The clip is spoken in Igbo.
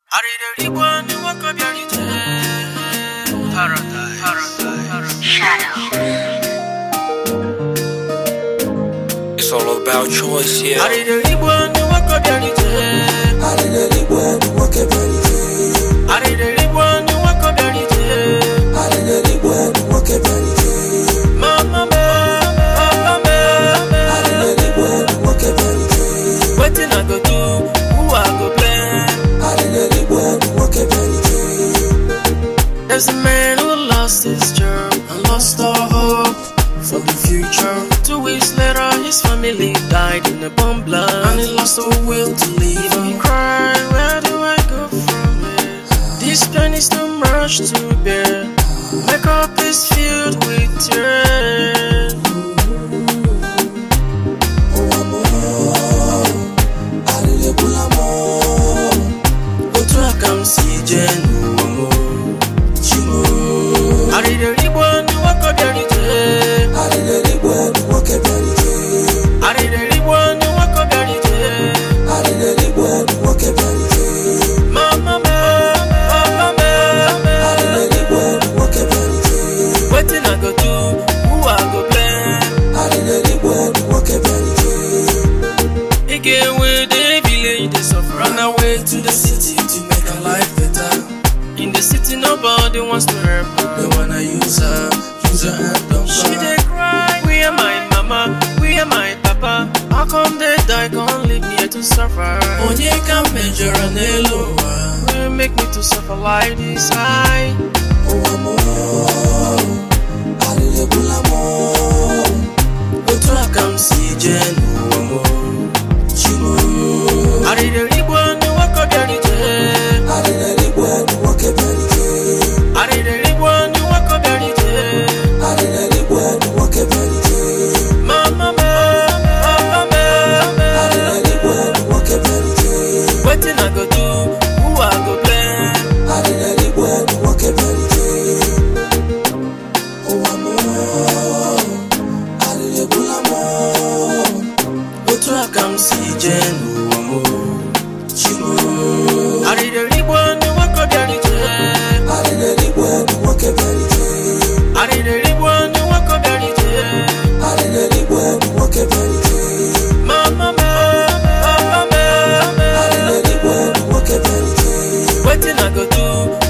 It's all about choice, yeah. Wetin I go do, who I go blame? There's a man who lost his job and lost all hope for the future. 2 weeks later, his family died in a bomb blast, and he lost all will to live. He cried, where do I go from here? This pain is too much to bear. My cup is filled with tears. Come see Jen. Wetin I go do, who I go blame? Again with the village, they suffer, run away to the city to make her life better. In the city, nobody wants to help her. They wanna use her hand on her. She dey cry, we are my mama, we are my papa. How come they die, can't leave me here to suffer? Onye can measure an elo. Will make me to suffer like this high. Otu aka m si Jen wetin I go do, who I go blame? Otu aka m si Jen wetin I go do,